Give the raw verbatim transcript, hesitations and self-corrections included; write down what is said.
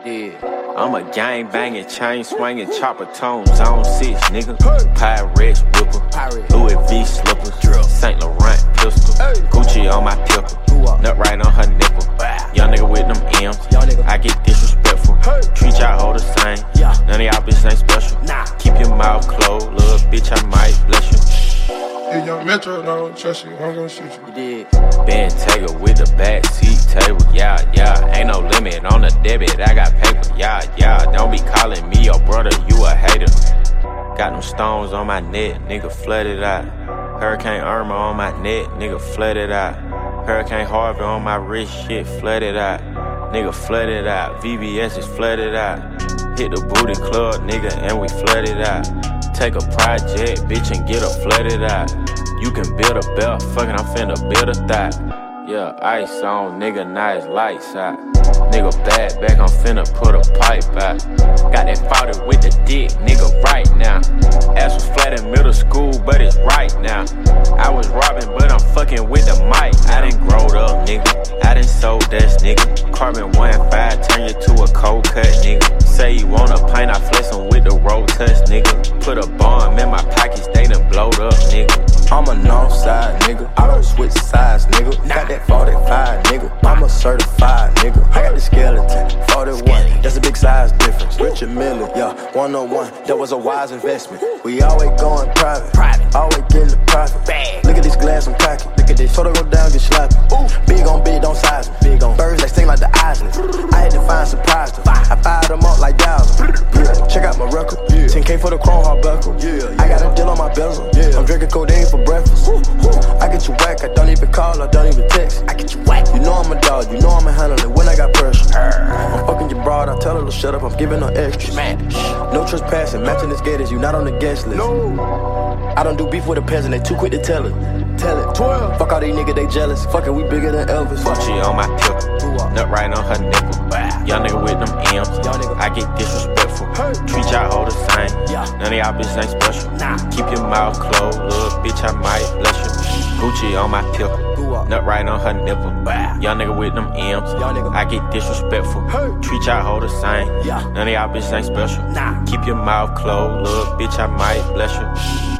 Yeah. I'm a gang banging, chain swinging, chopper tone, zone six, nigga. Pyrex whipper, Louis V slippers, Saint Laurent pistol, Gucci on my tipper, nut right on her nipple. Young nigga with them M's, I get disrespectful. Treat y'all all the same, none of y'all bitches ain't special. Keep your mouth closed, little bitch, I might bless you. If young Metro don't trust you, I'm gonna shoot you. You did. Ben Tager with the backseat table, yeah, yeah. Ain't no limit on the debit, I got paper, yeah, yeah. Don't be calling me your brother, you a hater. Got them stones on my neck, nigga, flooded out. Hurricane Irma on my neck, nigga, flooded out. Hurricane Harvey on my wrist, shit, flooded out. Nigga, flooded out. V V S is flooded out. Hit the booty club, nigga, and we flooded out. Take a project, bitch, and get her flooded out. You can build a belt, fucking, I'm finna build a thigh. Yeah, ice on, nigga, nice lights out. Nigga, bad back, I'm finna put a pipe out. Got that forty with the dick, nigga, right now. Ass was flat in middle school, but it's right now. I was robbing, but I'm fucking with the mic. I done growed up, nigga. I done sold that, nigga. Carbon one five, turn you to a cold cut, nigga. Say you want a pint, I flexin' with the road touch, nigga. Put a bomb in my pockets, they done blowed up, nigga. I'm a north side, nigga. I don't switch sides, nigga. Got that forty-five, nigga. I'm a certified, nigga. I got the skeleton, forty-one. That's a big size difference. Richard Miller, yeah, one oh one. That was a wise investment. We always going private, always getting the profit. Look at this glass, I'm cracking. Look at this, total go down, get slapped. Big on big, don't size me. Big on birds, they sting like the Islands. I had to find surprise them. I fired them up like Dowsing. Yeah, check out my record. ten K for the chrome hard buckle. I got a deal on my bezel. I'm drinking codeine for breakfast. I get you whack, I don't even call, I don't even text. I get you whack. You know I'm a dog, you know I'ma handle it when I got pressure. I'm fucking your broad, I tell her to shut up, I'm giving her extras. No trespassing, matching this gators, you not on the guest list. No. I don't do beef with a peasant, they too quick to tell it. Tell it. twelve. Fuck all these niggas, they jealous. Fuck it, we bigger than Elvis. Gucci on my tipper, nut right on her nipple. Young nigga with them M's, I get disrespectful. Treat y'all all the same, none of y'all bitches ain't special. Keep your mouth closed, little bitch, I might bless you. Gucci on my tipper, nut right on her nipple. Young nigga with them M's, I get disrespectful. Treat y'all all the same, none of y'all bitches ain't special. Keep your mouth closed, little bitch, I might bless you.